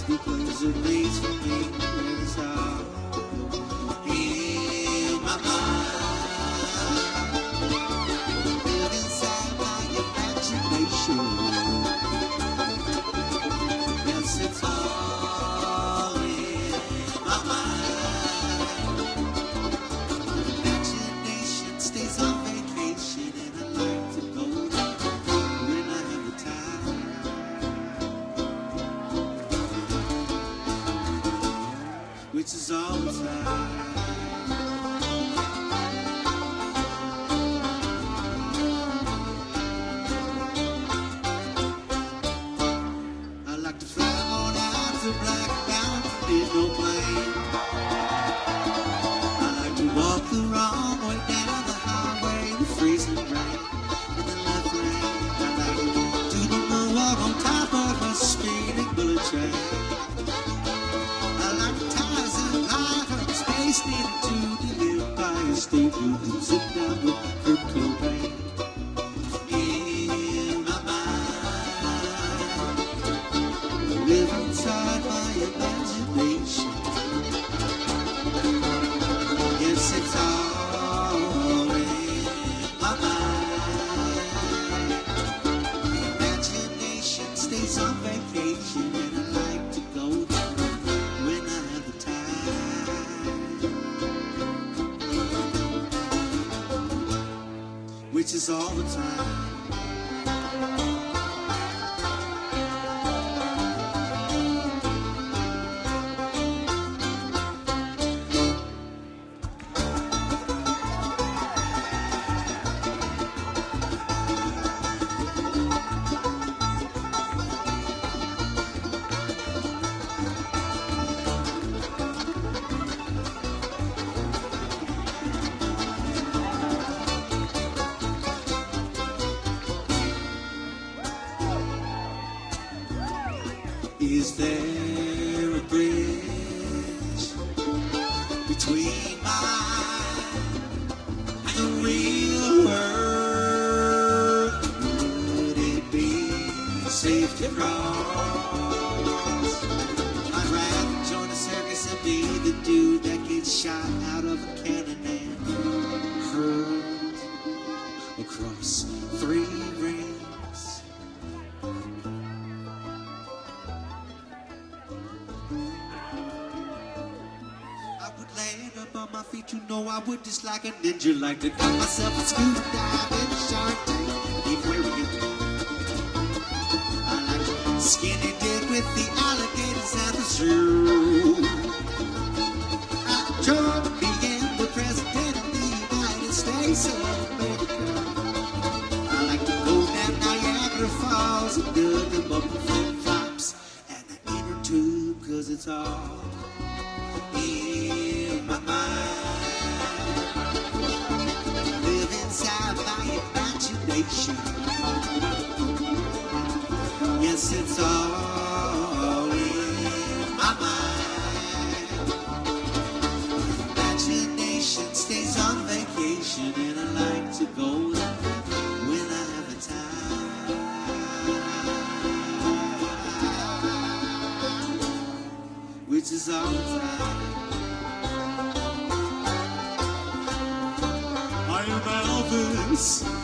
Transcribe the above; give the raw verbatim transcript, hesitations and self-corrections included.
because it leads for me when it's all in my mind. Live inside my imagination. Yes, it's all in my mind. Imagination stays on vacation, and I like to go when I have the time. Which is all the time. I like to fly on out to Black Mountain in no plane. I like to walk the wrong way down the highway, the freezing rain, in the left lane. I like to do the moonwalk on top of a speeding bullet train. I like to ties and high from space needed to live by a state who can sit down with Kurt Cobain. In my mind, live inside my imagination. Yes, it's all in my mind. Imagination stays on vacation, and I like to go there when I have the time. Which is all the time. Is there a bridge between mine and the real world? Would it be safe to cross? I'd rather join a circus and be the dude that gets shot out of a cannon and hurled across three rings. I would land up on my feet, you know I would, just like a ninja, like to cut myself a scuba dive in Shark Tank. Keep wearing it. I like to skinny dip with the alligators at the zoo. I join being the president of the United States of America. I like to go down Niagara Falls and do the bubble flip flops and the inner tube, cause it's all in my mind. Live inside my imagination. Yes, it's all in my mind. Imagination stays on vacation, and I like to go there when I have the time. Which is all the time. I am Elvis.